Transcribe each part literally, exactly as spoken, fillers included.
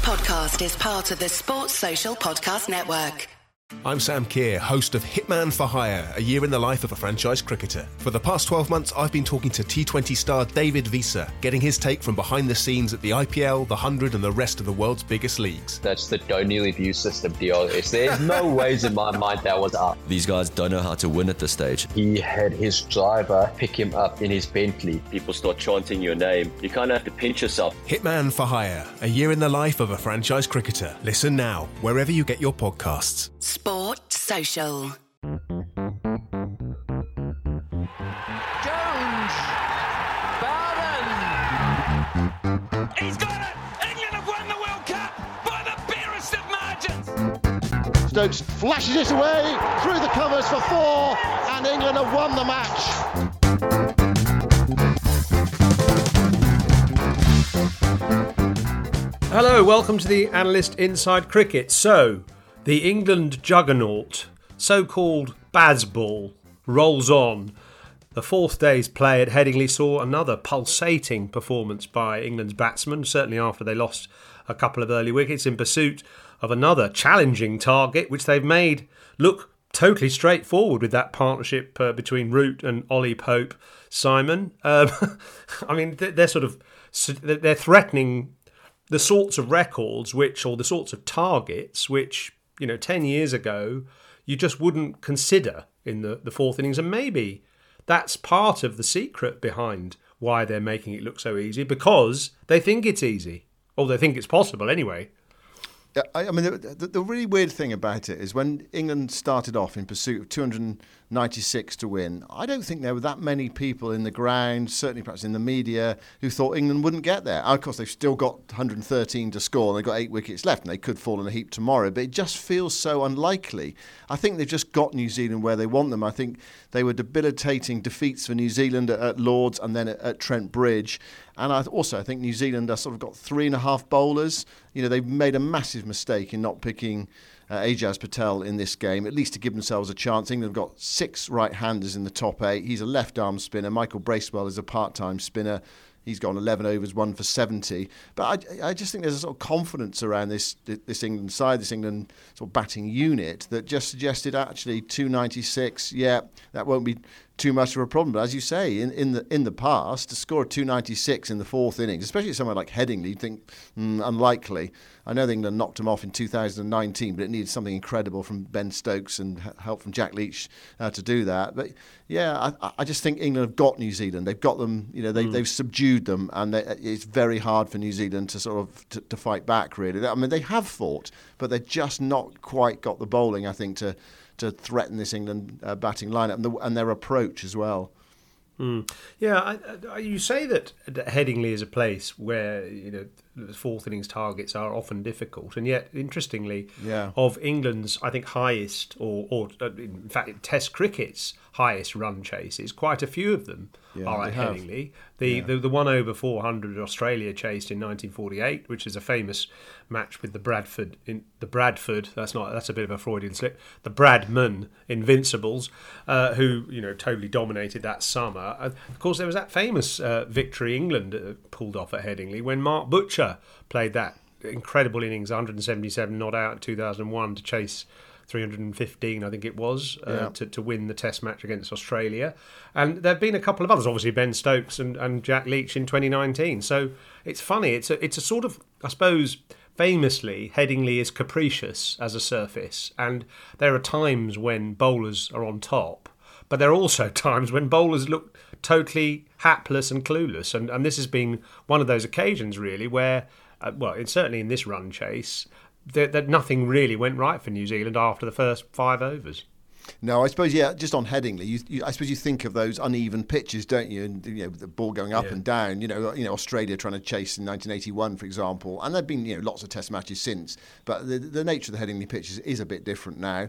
podcast is part of the Sports Social Podcast Network. I'm Sam Keir, host of Hitman for Hire, a year in the life of a franchise cricketer. For the past twelve months, I've been talking to T twenty star David Visa, getting his take from behind the scenes at the I P L, the one hundred and the rest of the world's biggest leagues. That's the don't nearly view system deal. Is there's no ways in my mind that was up. These guys don't know how to win at this stage. He had his driver pick him up in his Bentley. People start chanting your name. You kind of have to pinch yourself. Hitman for Hire, a year in the life of a franchise cricketer. Listen now, wherever you get your podcasts. Sport Social. Jones. Bowden. He's got it. England have won the World Cup by the barest of margins. Stokes flashes it away through the covers for four, and England have won the match. Hello, welcome to the Analyst Inside Cricket. So, the England juggernaut, so-called Bazball, rolls on. The fourth day's play at Headingley saw another pulsating performance by England's batsmen, certainly after they lost a couple of early wickets in pursuit of another challenging target, which they've made look totally straightforward with that partnership uh, between Root and Ollie Pope. Simon, um, I mean, they're sort of they're threatening the sorts of records which, or the sorts of targets which, you know, ten years ago, you just wouldn't consider in the, the fourth innings. And maybe that's part of the secret behind why they're making it look so easy, because they think it's easy. Or they think it's possible anyway. Yeah, I, I mean, the, the, the really weird thing about it is when England started off in pursuit of two hundred ninety-six to win, I don't think there were that many people in the ground, certainly perhaps in the media, who thought England wouldn't get there. And of course, they've still got one hundred thirteen to score, and they've got eight wickets left, and they could fall in a heap tomorrow, but it just feels so unlikely. I think they've just got New Zealand where they want them. I think they were debilitating defeats for New Zealand at, at Lords and then at, at Trent Bridge. And I also I think New Zealand have sort of got three and a half bowlers. You know, they've made a massive mistake in not picking uh, Ajaz Patel in this game, at least to give themselves a chance. England have got six right-handers in the top eight. He's a left-arm spinner. Michael Bracewell is a part-time spinner. He's gone eleven overs, one for seventy. But I, I just think there's a sort of confidence around this this England side, this England sort of batting unit, that just suggested actually two ninety-six, yeah, that won't be too much of a problem. But as you say, in, in the in the past, to score a two ninety-six in the fourth innings, especially somewhere like Headingley, you'd think mm, unlikely. I know England knocked them off in two thousand nineteen, but it needed something incredible from Ben Stokes and help from Jack Leach uh, to do that. But yeah, I, I just think England have got New Zealand. They've got them. You know, they, mm. they've subdued them, and they, it's very hard for New Zealand to sort of to, to fight back. Really, I mean, they have fought, but they've just not quite got the bowling, I think, to to threaten this England uh, batting lineup and, the, and their approach as well. Mm. Yeah, I, I, you say that Headingley is a place where, you know, the fourth innings targets are often difficult, and yet, interestingly, yeah. of England's, I think, highest, or, or in fact, Test cricket's highest run chases, quite a few of them yeah, are at Headingley. The, yeah. the the one over four hundred Australia chased in nineteen forty-eight, which is a famous match with the Bradford in the Bradford. That's not that's a bit of a Freudian slip. The Bradman Invincibles, uh, who you know totally dominated that summer. Uh, of course, there was that famous uh, victory England uh, pulled off at Headingley when Mark Butcher played that incredible innings, one hundred seventy-seven not out in two thousand one to chase three hundred fifteen, I think it was, uh, yeah. to, to win the Test match against Australia. And there have been a couple of others, obviously Ben Stokes and, and Jack Leach in twenty nineteen. So it's funny. It's a, it's a sort of, I suppose, famously, Headingley is capricious as a surface. And there are times when bowlers are on top, but there are also times when bowlers look totally hapless and clueless. And, and this has been one of those occasions, really, where, uh, well, it's certainly in this run chase, that, that nothing really went right for New Zealand after the first five overs. No, I suppose, yeah, just on Headingley, you, you, I suppose you think of those uneven pitches, don't you? And you know, the ball going up yeah. and down. You know, you know, Australia trying to chase in nineteen eighty-one, for example, and there've been you know lots of Test matches since. But the, the nature of the Headingley pitches is a bit different now.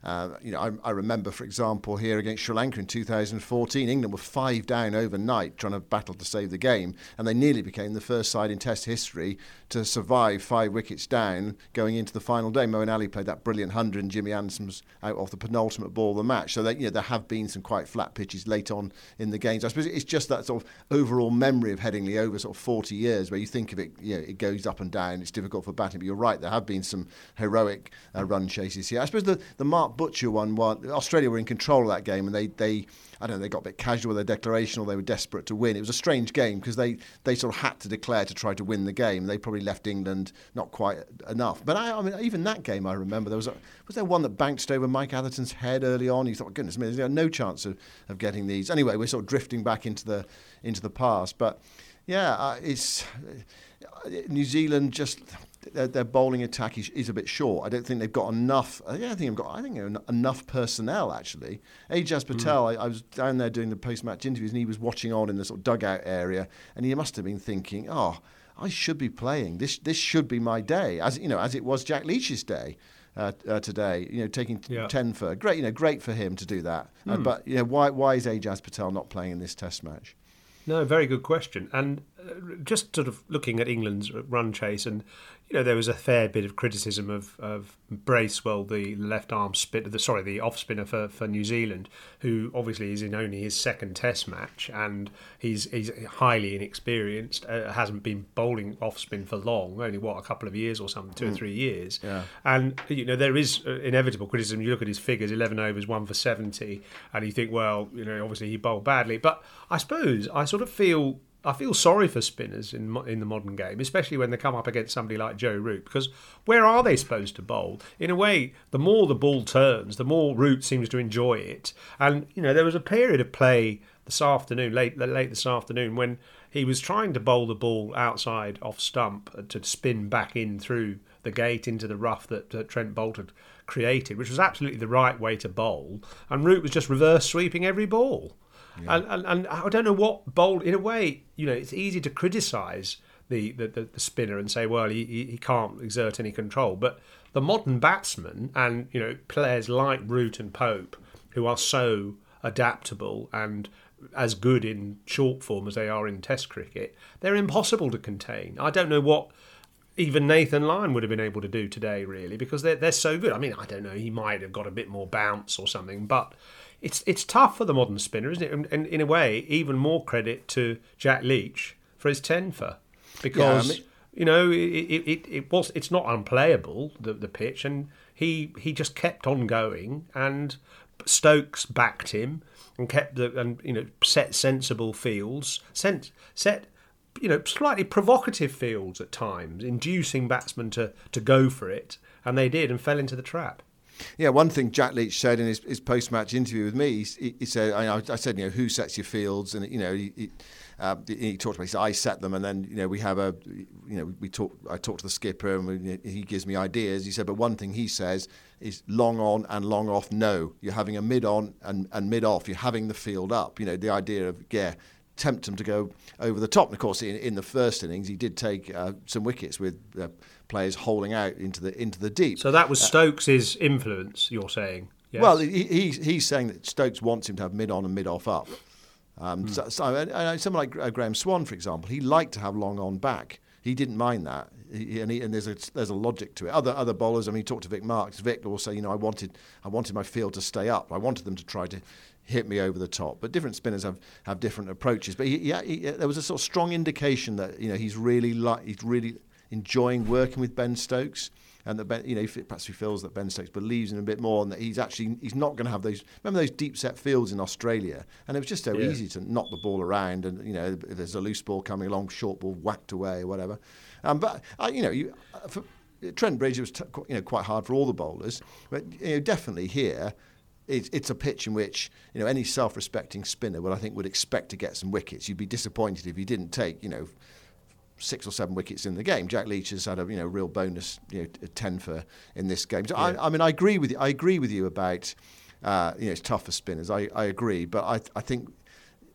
Uh, you know, I, I remember, for example, here against Sri Lanka in two thousand fourteen, England were five down overnight trying to battle to save the game, and they nearly became the first side in Test history to survive five wickets down going into the final day. Moeen Ali played that brilliant hundred, and Jimmy Anderson was out off the penultimate ball of the match. So that, you know, there have been some quite flat pitches late on in the games. I suppose it's just that sort of overall memory of Headingley over sort of forty years, where you think of it, you know, it goes up and down. It's difficult for batting, but you're right. There have been some heroic uh, run chases here. I suppose the, the Mark Butcher one, one, Australia were in control of that game, and they, they, I don't know, they got a bit casual with their declaration, or they were desperate to win. It was a strange game because they, they sort of had to declare to try to win the game. They probably left England not quite enough. But I, I mean, even that game, I remember there was a, was there one that bounced over Mike Atherton's head early on? You thought, goodness me, there's no chance of, of getting these. Anyway, we're sort of drifting back into the into the past. But yeah, uh, it's uh, New Zealand just. Their, their bowling attack is, is a bit short. I don't think they've got enough. I think they've got. I think they've got enough personnel actually. Ajaz Patel. Mm. I, I was down there doing the post-match interviews, and he was watching on in the sort of dugout area, and he must have been thinking, "Oh, I should be playing. This this should be my day." As you know, as it was Jack Leach's day uh, uh, today. You know, taking yeah. ten for great. You know, great for him to do that. Mm. Uh, but you know, why why is Ajaz Patel not playing in this Test match? No, very good question. And uh, just sort of looking at England's run chase, and you know, there was a fair bit of criticism of, of Bracewell, the left arm spinner, the sorry, the off spinner for, for New Zealand, who obviously is in only his second Test match, and he's he's highly inexperienced. Uh, hasn't been bowling off spin for long, only what a couple of years or something, two mm. or three years. Yeah. And you know, there is inevitable criticism. You look at his figures: eleven overs, one for seventy, and you think, well, you know, obviously he bowled badly. But I suppose I sort of feel. I feel sorry for spinners in in the modern game, especially when they come up against somebody like Joe Root, because where are they supposed to bowl? In a way, the more the ball turns, the more Root seems to enjoy it. And you know, there was a period of play this afternoon, late late this afternoon, when he was trying to bowl the ball outside off stump to spin back in through the gate into the rough that, that Trent Boult had created, which was absolutely the right way to bowl. And Root was just reverse sweeping every ball. Yeah. And, and and I don't know what bowl. In a way, you know, it's easy to criticise the, the, the, the spinner and say, well, he he can't exert any control. But the modern batsman and you know players like Root and Pope, who are so adaptable and as good in short form as they are in Test cricket, they're impossible to contain. I don't know what even Nathan Lyon would have been able to do today, really, because they're they're so good. I mean, I don't know. He might have got a bit more bounce or something, but. It's it's tough for the modern spinner, isn't it? And, and in a way, even more credit to Jack Leach for his ten for, because yeah, I mean, you know it, it, it was it's not unplayable the the pitch, and he he just kept on going, and Stokes backed him and kept the and you know set sensible fields, set set you know slightly provocative fields at times, inducing batsmen to to go for it, and they did and fell into the trap. Yeah, one thing Jack Leach said in his, his post-match interview with me, he, he said, I, I said, you know, who sets your fields? And, you know, he, he, uh, he talked about, he said, I set them, and then, you know, we have a, you know, we talk. I talk to the skipper, and we, he gives me ideas. He said, but one thing he says is long on and long off, no. You're having a mid-on and, and mid-off. You're having the field up. You know, the idea of, yeah, tempt them to go over the top. And of course, in, in the first innings, he did take uh, some wickets with uh, players holding out into the into the deep. So that was Stokes' influence, you're saying? Yes. Well, he, he's he's saying that Stokes wants him to have mid on and mid off up. Um, mm. So, so uh, someone like uh, Graham Swan, for example, he liked to have long on back. He didn't mind that, he, and, he, and there's a there's a logic to it. Other other bowlers, I mean, he talked to Vic Marks. Vic will say, you know, I wanted I wanted my field to stay up. I wanted them to try to hit me over the top. But different spinners have, have different approaches. But he, yeah, he, there was a sort of strong indication that you know he's really like he's really enjoying working with Ben Stokes, and that Ben, you know perhaps he feels that Ben Stokes believes in him a bit more, and that he's actually he's not going to have those. Remember those deep set fields in Australia, and it was just so yeah. easy to knock the ball around, and you know if there's a loose ball coming along, short ball whacked away or whatever. Um, but uh, you know you. Uh, for, Trent Bridge was t- you know quite hard for all the bowlers, but you know definitely here. It's, it's a pitch in which you know any self-respecting spinner would I think would expect to get some wickets. You'd be disappointed if he didn't take you know six or seven wickets in the game. Jack Leach has had a you know real bonus you know ten for in this game. So yeah. I, I mean I agree with you. I agree with you about uh, you know it's tough for spinners. I, I agree, but I I think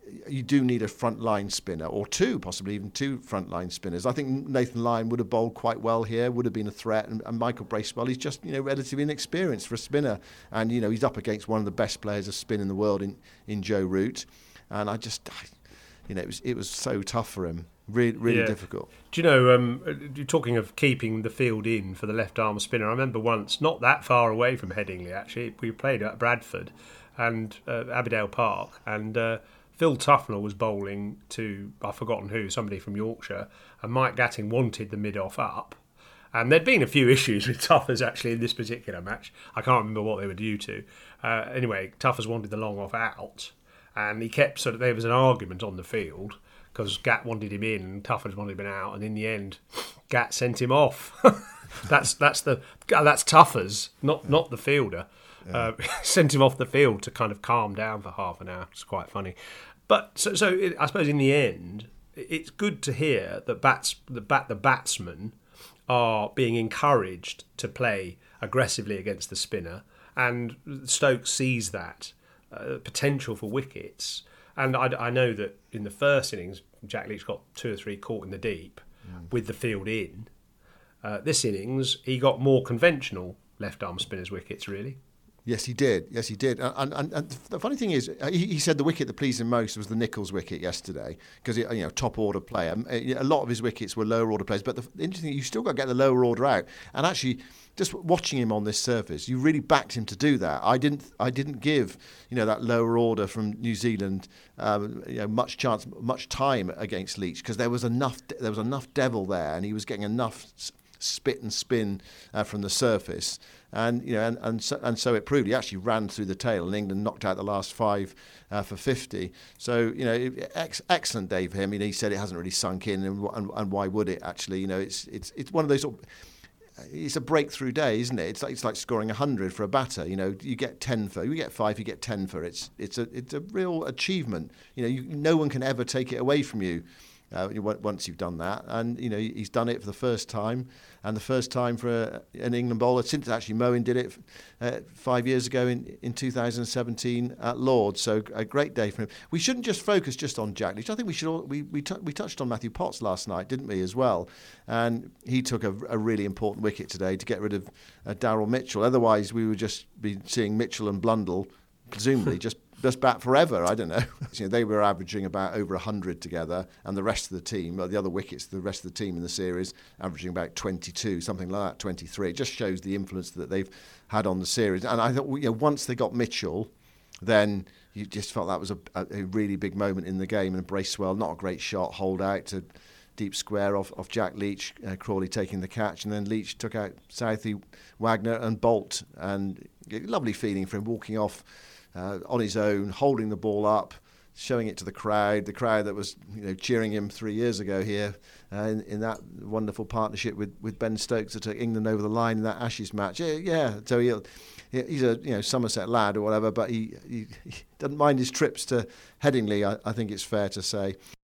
you do need a front line spinner, or two, possibly even two front line spinners. I think Nathan Lyon would have bowled quite well here, would have been a threat, and, and Michael Bracewell, he's just, you know, relatively inexperienced for a spinner, and you know he's up against one of the best players of spin in the world in, in Joe Root, and I just, you know, it was it was so tough for him, really really yeah. difficult. Do you know, um, you're talking of keeping the field in for the left arm spinner. I remember once, not that far away from Headingley actually, we played at Bradford and uh, Abbeydale Park, and uh, Phil Tufnell was bowling to, I've forgotten who, somebody from Yorkshire, and Mike Gatting wanted the mid-off up. And there'd been a few issues with Tuffers actually in this particular match. I can't remember what they were due to. Uh, anyway, Tuffers wanted the long off out, and he kept sort of, there was an argument on the field because Gat wanted him in and Tuffers wanted him out, and in the end, Gat sent him off. that's that's the that's Tuffers, not not the fielder. Yeah. Uh, sent him off the field to kind of calm down for half an hour. It's quite funny. But so, so it, I suppose in the end, it's good to hear that bats, the bat, the batsmen are being encouraged to play aggressively against the spinner, and Stokes sees that uh, potential for wickets. And I, I know that in the first innings, Jack Leach got two or three caught in the deep mm. with the field in. Uh, this innings, he got more conventional left-arm spinners' wickets, really. Yes, he did. Yes, he did. And, and, and the funny thing is, he, he said the wicket that pleased him most was the Nicholls wicket yesterday, because, you know, top order player. A lot of his wickets were lower order players, but the interesting thing, you still got to get the lower order out. And actually, just watching him on this surface, you really backed him to do that. I didn't. I didn't give, you know, that lower order from New Zealand, um, you know, much chance, much time against Leach, because there was enough. There was enough devil there, and he was getting enough spit and spin uh, from the surface. And you know, and and so, and so it proved. He actually ran through the tail, and England knocked out the last five uh, for fifty. So you know, ex- excellent day for him. You know, he said it hasn't really sunk in, and, and and why would it actually? You know, it's it's it's one of those sort of, it's a breakthrough day, isn't it? It's like it's like scoring a hundred for a batter. You know, you get ten for, you get five, you get ten for. It's it's a it's a real achievement. You know, you, no one can ever take it away from you. Uh, once you've done that, and you know he's done it for the first time, and the first time for a, an England bowler since actually Moeen did it uh, five years ago in, in two thousand seventeen at Lord's. So a great day for him. We shouldn't just focus just on Jack Leach. I think we should. All, we we, t- we touched on Matthew Potts last night, didn't we, as well? And he took a, a really important wicket today to get rid of uh, Daryl Mitchell. Otherwise, we would just be seeing Mitchell and Blundell presumably just. Just bat forever, I don't know. You know, they were averaging about over one hundred together, and the rest of the team, the other wickets, the rest of the team in the series, averaging about twenty-two, something like that, twenty-three. It just shows the influence that they've had on the series. And I thought, you know, once they got Mitchell, then you just felt that was a, a really big moment in the game. And Bracewell, not a great shot, hold out to deep square off, off Jack Leach, uh, Crawley taking the catch, and then Leach took out Southey, Wagner and Bolt. And a lovely feeling for him walking off Uh, on his own, holding the ball up, showing it to the crowd, the crowd that was, you know, cheering him three years ago here uh, in, in that wonderful partnership with, with Ben Stokes that took England over the line in that Ashes match. Yeah, yeah. So he'll, he's a you know Somerset lad or whatever, but he, he, he doesn't mind his trips to Headingley, I, I think it's fair to say.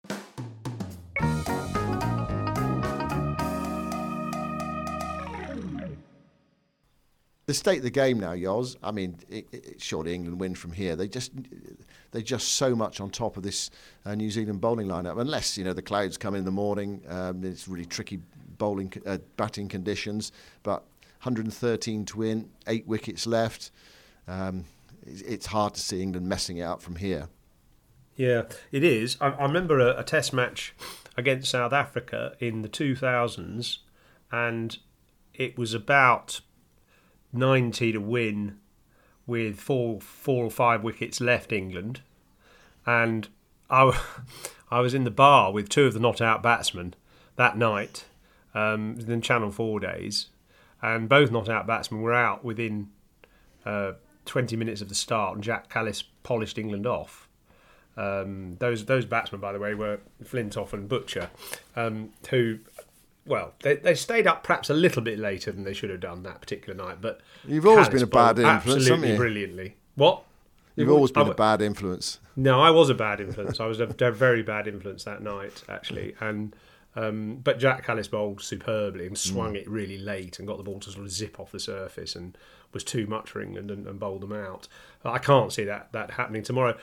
The state of the game now, Yoz. I mean, it, it, surely England win from here. They just, they're just so much on top of this uh, New Zealand bowling lineup. Unless you know the clouds come in the morning, um, it's really tricky bowling, uh, batting conditions. But one hundred thirteen to win, eight wickets left. Um, it's, it's hard to see England messing it up from here. Yeah, it is. I, I remember a, a Test match against South Africa in the two thousands, and it was about ninety to win with four four or five wickets left, England. And I, I was in the bar with two of the not out batsmen that night, um, in Channel four days, and both not out batsmen were out within uh, twenty minutes of the start, and Jack Callis polished England off. Um, those those batsmen, by the way, were Flintoff and Butcher, um, who... Well, they they stayed up perhaps a little bit later than they should have done that particular night, but you've always Callis been a bad influence, absolutely haven't you? Brilliantly. What? You've always been a bad influence. No, I was a bad influence. I was a very bad influence that night, actually. And um, but Jack Callis bowled superbly and swung mm. it really late and got the ball to sort of zip off the surface and was too much for England and, and bowled them out. I can't see that that happening tomorrow.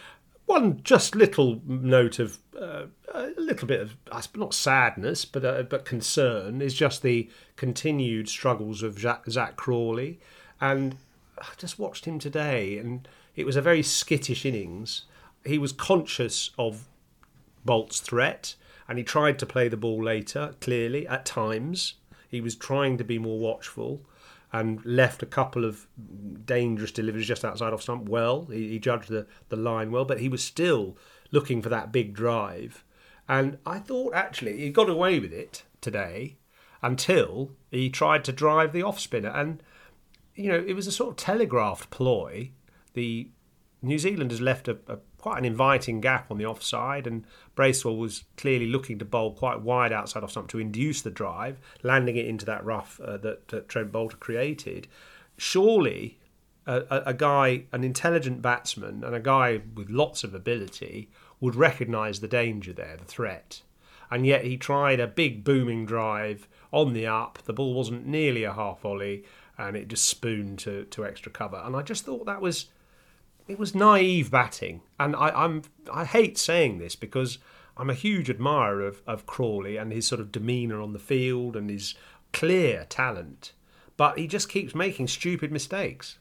One just little note of uh, a little bit of not sadness, but uh, but concern is just the continued struggles of Zach, Zach Crawley, and I just watched him today, and it was a very skittish innings. He was conscious of Bolt's threat, and he tried to play the ball later. Clearly, at times, he was trying to be more watchful, and left a couple of dangerous deliveries just outside off stump well. He, he judged the, the line well, but he was still looking for that big drive. And I thought, actually, he got away with it today until he tried to drive the off-spinner. And, you know, it was a sort of telegraphed ploy. The New Zealanders left a, a quite an inviting gap on the offside, and Bracewell was clearly looking to bowl quite wide outside off stump to induce the drive, landing it into that rough uh, that, that Trent Boult created. Surely a, a, a guy, an intelligent batsman and a guy with lots of ability would recognise the danger there, the threat. And yet he tried a big booming drive on the up. The ball wasn't nearly a half volley, and it just spooned to, to extra cover. And I just thought that was... It was naive batting, and I, I'm I hate saying this because I'm a huge admirer of, of Crawley and his sort of demeanour on the field and his clear talent, but he just keeps making stupid mistakes.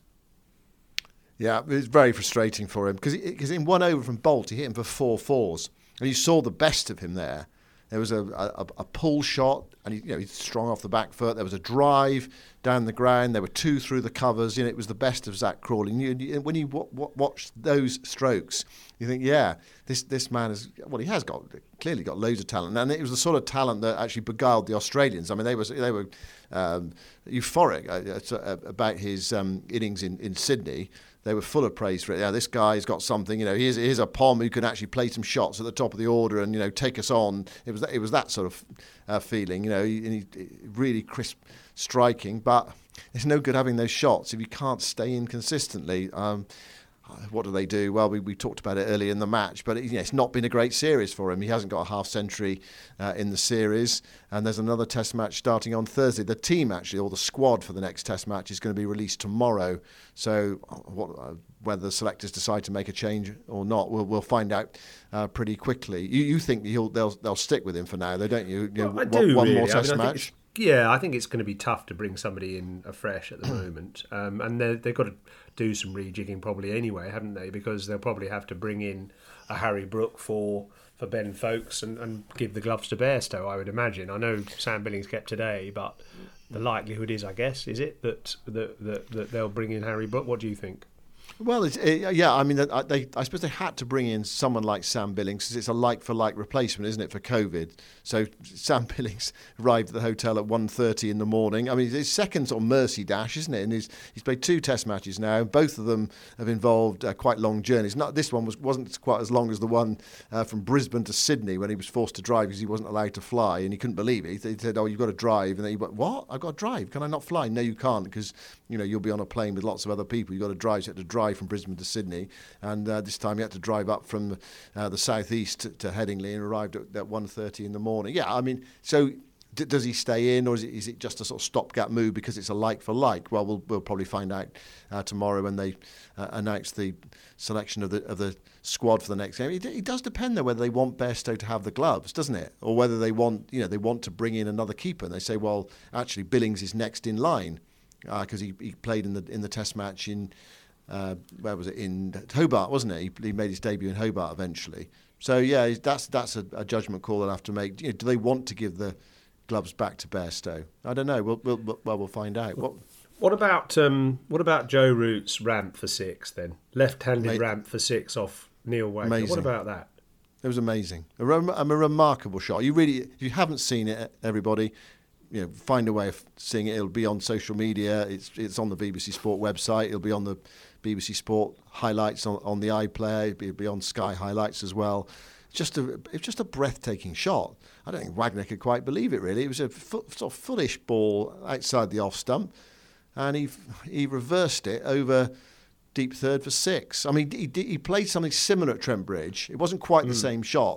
Yeah, it was very frustrating for him because because in one over from Boult he hit him for four fours, and you saw the best of him there. There was a, a, a pull shot, and he, you know, he's strong off the back foot. There was a drive down the ground. There were two through the covers. You know, it was the best of Zach Crawley. And you, you, when you w- w- watch those strokes, you think, yeah, this this man has, well, he has got clearly got loads of talent, and it was the sort of talent that actually beguiled the Australians. I mean, they was they were um, euphoric uh, about his um, innings in, in Sydney. They were full of praise for it. Yeah, this guy's got something. You know, here's here's a Pom who can actually play some shots at the top of the order and, you know, take us on. It was it was that sort of uh, feeling. You know, he, he, really crisp striking, but it's no good having those shots if you can't stay in consistently. Um, what do they do? Well, we, we talked about it earlier in the match, but it, you know, it's not been a great series for him. He hasn't got a half century uh, in the series, and there's another test match starting on Thursday. The team, actually, or the squad for the next test match is going to be released tomorrow. So what, uh, whether the selectors decide to make a change or not, we'll, we'll find out uh, pretty quickly. You, you think he'll, they'll, they'll stick with him for now, though, don't you? you well, know, I do, one really. more test I mean, I match? Yeah, I think it's going to be tough to bring somebody in afresh at the moment. Um, and they've got to do some rejigging probably anyway, haven't they? Because they'll probably have to bring in a Harry Brook for for Ben Foakes and, and give the gloves to Bairstow, I would imagine. I know Sam Billings kept today, but the likelihood is, I guess, is it, that, that, that, that they'll bring in Harry Brook? What do you think? Well, it's, it, yeah, I mean, they, I suppose they had to bring in someone like Sam Billings because it's a like-for-like replacement, isn't it, for COVID? So Sam Billings arrived at the hotel at one thirty in the morning. I mean, his second sort of mercy dash, isn't it? And he's, he's played two test matches now. Both of them have involved uh, quite long journeys. Not This one was, wasn't quite as long as the one uh, from Brisbane to Sydney when he was forced to drive because he wasn't allowed to fly and he couldn't believe it. He said, oh, you've got to drive. And then he went, what? I've got to drive. Can I not fly? No, you can't because, you know, you'll be on a plane with lots of other people. You've got to drive. So you had to drive from Brisbane to Sydney, and uh, this time he had to drive up from uh, the southeast to, to Headingley and arrived at, at one thirty in the morning. Yeah, I mean, so d- does he stay in, or is it, is it just a sort of stopgap move because it's a like for like? Well, we'll, we'll probably find out uh, tomorrow when they uh, announce the selection of the of the squad for the next game. It, it does depend though whether they want Bairstow to have the gloves, doesn't it, or whether they want, you know, they want to bring in another keeper. And they say, well, actually, Billings is next in line because uh, he, he played in the in the Test match in. Uh, where was it, in Hobart, wasn't it? He, he made his debut in Hobart eventually. So yeah, that's that's a, a judgment call they'll have to make. You know, do they want to give the gloves back to Bairstow? I don't know. We'll, we'll well we'll find out. What what about um, what about Joe Root's ramp for six then? Left-handed Mate, ramp for six off Neil Wagner. Amazing. What about that? It was amazing. A, rem- a remarkable shot. You really, if you haven't seen it, everybody, you know, find a way of seeing it. It'll be on social media. It's it's on the B B C Sport website. It'll be on the B B C Sport highlights on, on the iPlayer. It'll be on Sky highlights as well. It's just a it's just a breathtaking shot. I don't think Wagner could quite believe it. Really, it was a foot, sort of foolish ball outside the off stump, and he he reversed it over deep third for six. I mean, he he played something similar at Trent Bridge. It wasn't quite mm. the same shot.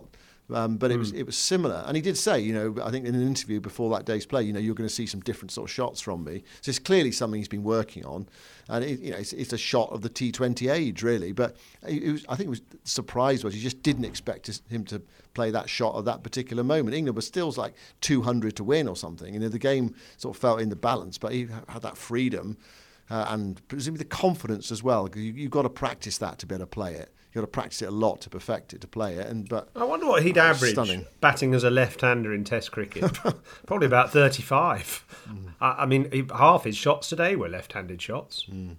Um, but it Mm. was it was similar, and he did say, you know, I think in an interview before that day's play, you know, you're going to see some different sort of shots from me. So it's clearly something he's been working on, and it, you know, it's, it's a shot of the T twenty age, really. But it was, I think, it was surprised was he just didn't expect him to play that shot at that particular moment. England was still like two hundred to win or something, and the game sort of felt in the balance, but he had that freedom uh, and presumably the confidence as well. Because you, you've got to practice that to be able to play it. You've got to practice it a lot to perfect it, to play it. And but I wonder what he'd average stunning. batting as a left-hander in Test cricket. Probably about thirty-five. Mm. I, I mean, he, half his shots today were left-handed shots. Mm.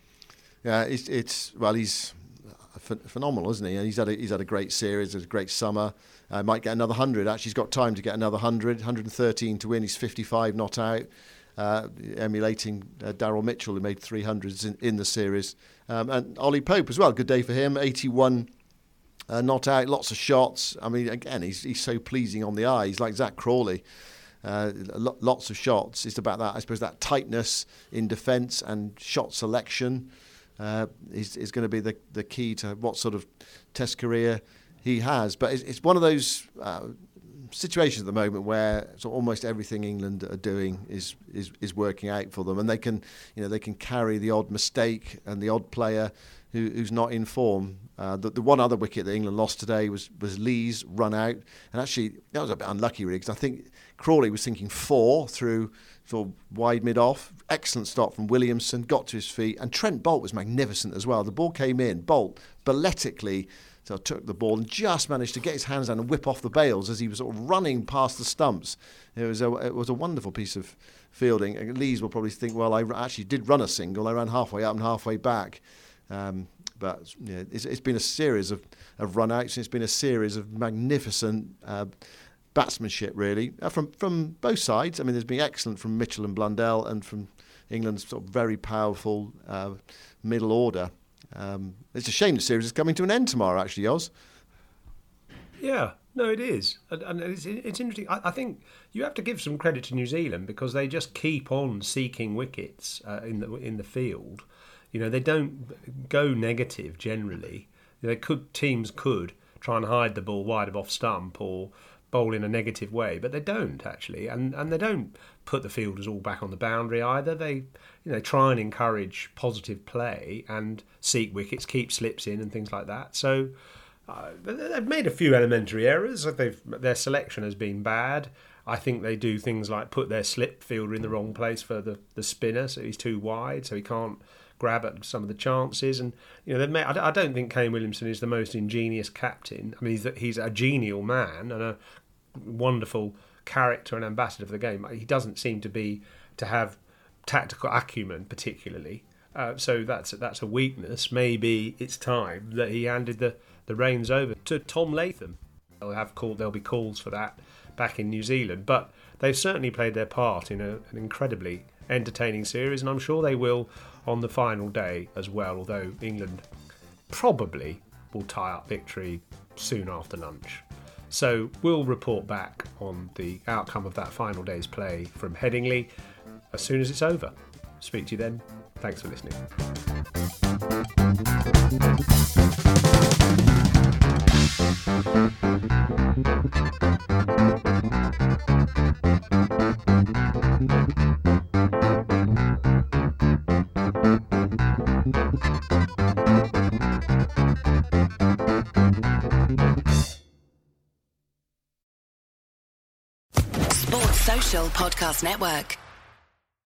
Yeah, it's, it's well, he's ph- phenomenal, isn't he? And he's had a, he's had a great series, a great summer. Uh, might get another hundred. Actually, he's got time to get another hundred. one hundred thirteen to win. He's fifty-five not out. Uh, emulating uh, Daryl Mitchell, who made three hundreds in, in the series. Um, and Ollie Pope as well, good day for him, eighty-one uh, not out, lots of shots. I mean, again, he's he's so pleasing on the eye. He's like Zach Crawley, uh, lo- lots of shots. It's about that, I suppose, that tightness in defence and shot selection uh, is, is going to be the, the key to what sort of Test career he has. But it's, it's one of those Uh, situations at the moment where so almost everything England are doing is, is is working out for them, and they can, you know, they can carry the odd mistake and the odd player who, who's not in form. Uh, the, the one other wicket that England lost today was was Lee's run out, and actually that was a bit unlucky really, because I think Crawley was thinking four through sort of wide mid off. Excellent stop from Williamson, got to his feet, and Trent Boult was magnificent as well. The ball came in, Boult balletically. So took the ball and just managed to get his hands down and whip off the bails as he was sort of running past the stumps. It was a, it was a wonderful piece of fielding. And Lees will probably think, well, I actually did run a single. I ran halfway up and halfway back. Um, but yeah, it's, it's been a series of, of run-outs, and it's been a series of magnificent uh, batsmanship, really, uh, from, from both sides. I mean, there's been excellent from Mitchell and Blundell, and from England's sort of very powerful uh, middle order. Um, it's a shame the series is coming to an end tomorrow, actually, Oz. Yeah, no, it is. And, and it's, it's interesting. I, I think you have to give some credit to New Zealand because they just keep on seeking wickets uh, in the in the field. You know, they don't go negative generally. They could teams could try and hide the ball wide of off stump or bowl in a negative way, but they don't actually, and and they don't put the fielders all back on the boundary either. They, you know, try and encourage positive play and seek wickets, keep slips in and things like that. So uh, they've made a few elementary errors. They've, their selection has been bad. I think they do things like put their slip fielder in the wrong place for the, the spinner, so he's too wide, so he can't grab at some of the chances. And you know, they've made, I don't think Kane Williamson is the most ingenious captain. I mean, he's, he's a genial man and a wonderful character and ambassador for the game. He doesn't seem to be to have tactical acumen particularly, uh, so that's that's a weakness. Maybe it's time that he handed the, the reins over to Tom Latham. They'll have called there'll be calls for that back in New Zealand, but they've certainly played their part in a, an incredibly entertaining series, and I'm sure they will on the final day as well, although England probably will tie up victory soon after lunch. So we'll report back on the outcome of that final day's play from Headingley as soon as it's over. Speak to you then. Thanks for listening. Sports Social Podcast Network.